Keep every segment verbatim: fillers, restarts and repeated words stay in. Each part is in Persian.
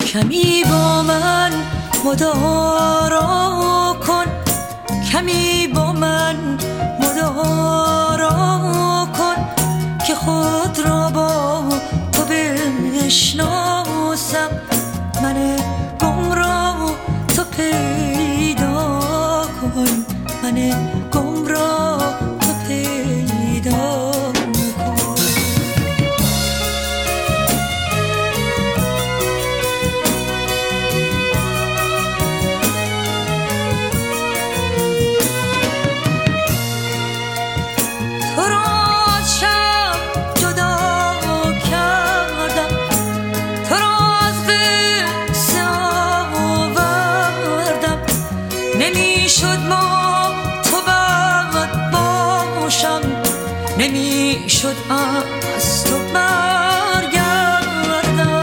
کمی با من مدارا کن، کمی با من مدارا کن که خود را با تو بشناسم. من گمراه تو پیدا کن، من گمراه تو پیدا نمی شد از تو برگردم.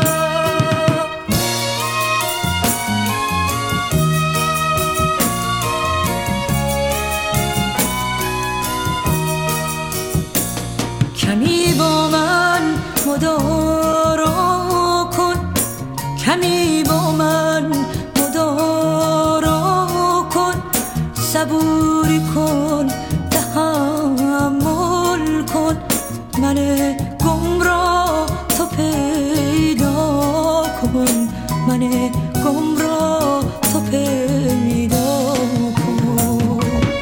کمی با من مدارا کن، کمی با من مدارا کن، صبوری کن، تحمل کن، من گمراه تو پیدا کن، من گمراه تو پیدا کن.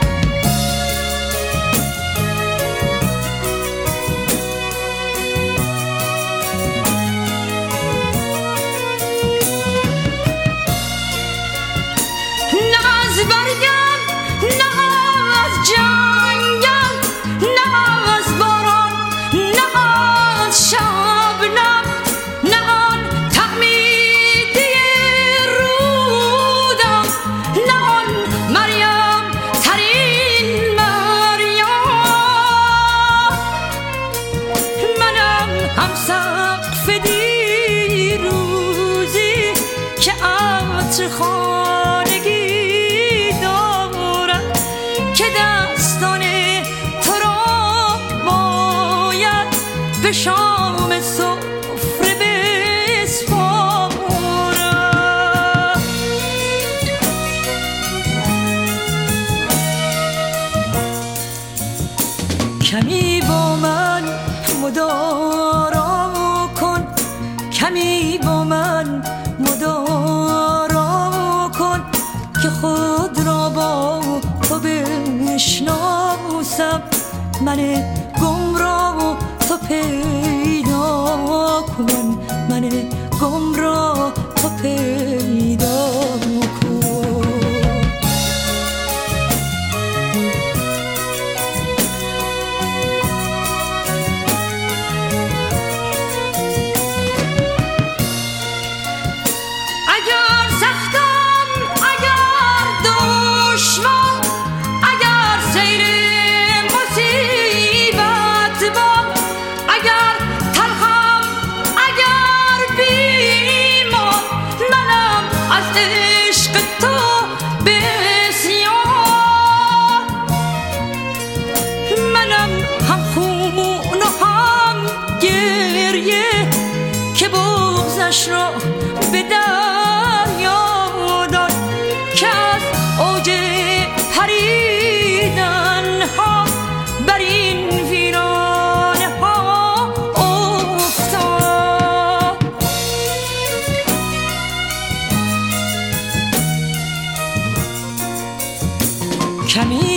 نه از برگم، نه از جنگم، نه از باران، نه از شبنم، نه آن تحمیدی رودم، نه آن مریم ترین مریم. منم هم سقف دیروزی که عطر خانگی دارد، که دستان تو را باید به شام سفره بسپارم. کمی با من مدارا کن، کمی با من مدارا کن که خود را با تو بشناسم. من گمراه تو پیدا کن، من گمراه تو پیدا کن. اگر سختم، اگر دشمن، اگر سیر مصیبت باد، اگر تلخم، اگر بیمار، منم از عشق تو بسیار. منم هم خون و هم گریه که بغضش را به دریا داد، که از اوج پریدن ها بر این ویرانه ها افتاد. کمی